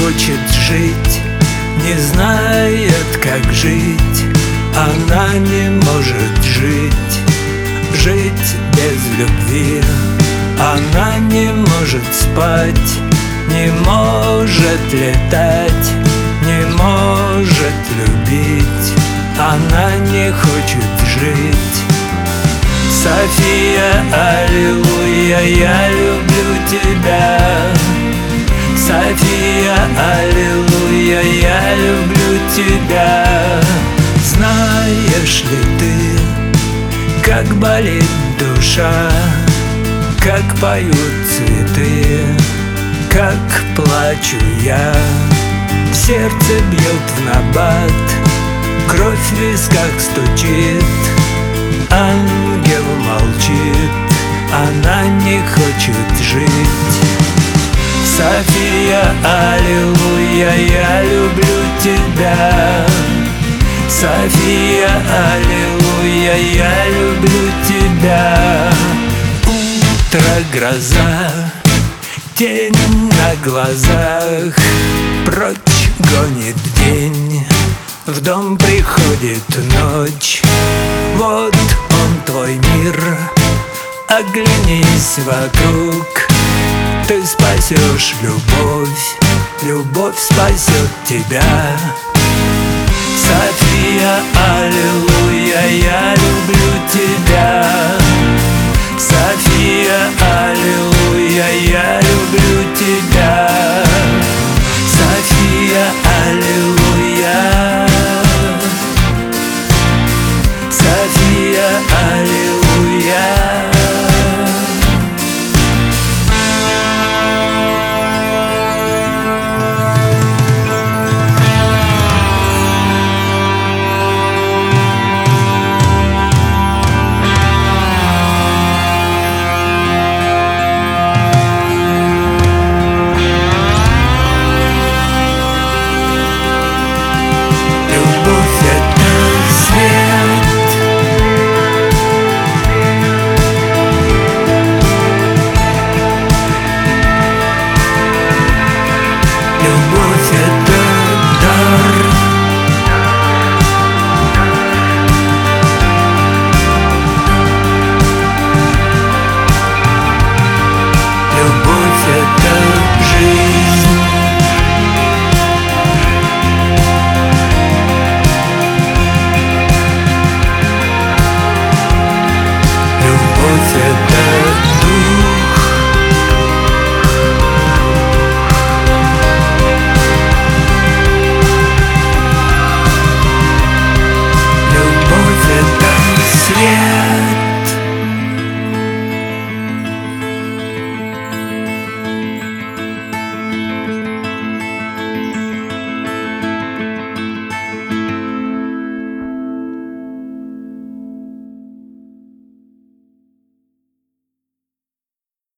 хочет жить, не знает, как жить. Она не может жить, жить без любви. Она не может спать, не может летать, не может любить. Она не хочет жить. София, аллилуйя, я люблю тебя. София, аллилуйя, я люблю тебя. Знаешь ли ты, как болит душа, как поют цветы, как плачу я? Сердце бьет внабат, кровь в висках стучит. Ангел молчит, она не хочет жить. София, аллилуйя, я люблю тебя. София, аллилуйя, я люблю тебя. Утро, гроза, тень на глазах, прочь гонит день, в дом приходит ночь. Вот он, твой мир, оглянись вокруг. Ты спасешь любовь, любовь спасет тебя. София, аллилуйя, я люблю тебя.